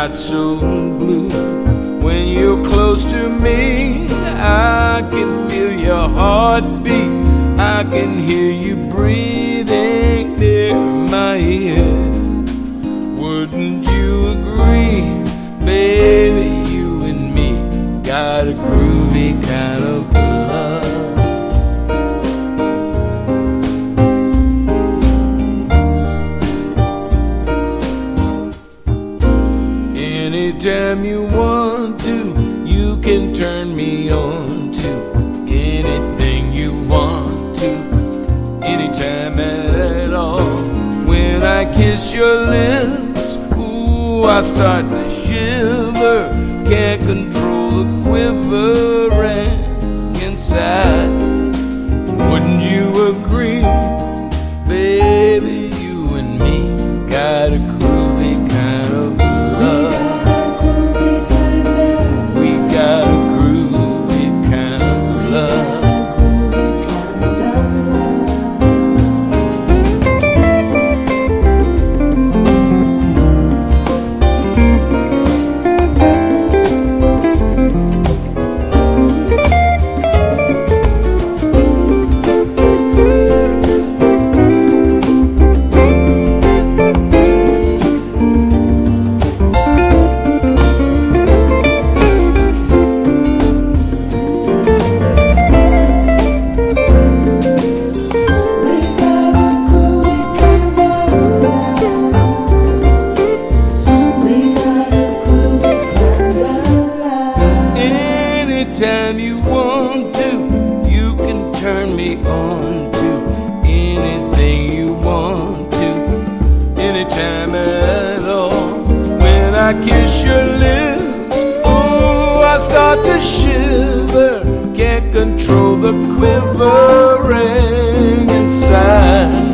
not so blue. When you're close to me, I can feel your heartbeat. I can hear you breathing near my ear. Wouldn't you agree, baby? You and me got a groovy kind of love. Anytime you want to, you can turn me on to anything you want to, anytime at all. When I kiss your lips, ooh, I start to shiver. Can't control the quivering inside. Wouldn't you agree, baby? You and me got a groovy kind of love. We got a groovy kind of love. Anytime you want to, you can turn me on to anything you want to, anytime at all. When I kiss your lips, oh, I start to shiver. Can't control the quivering inside.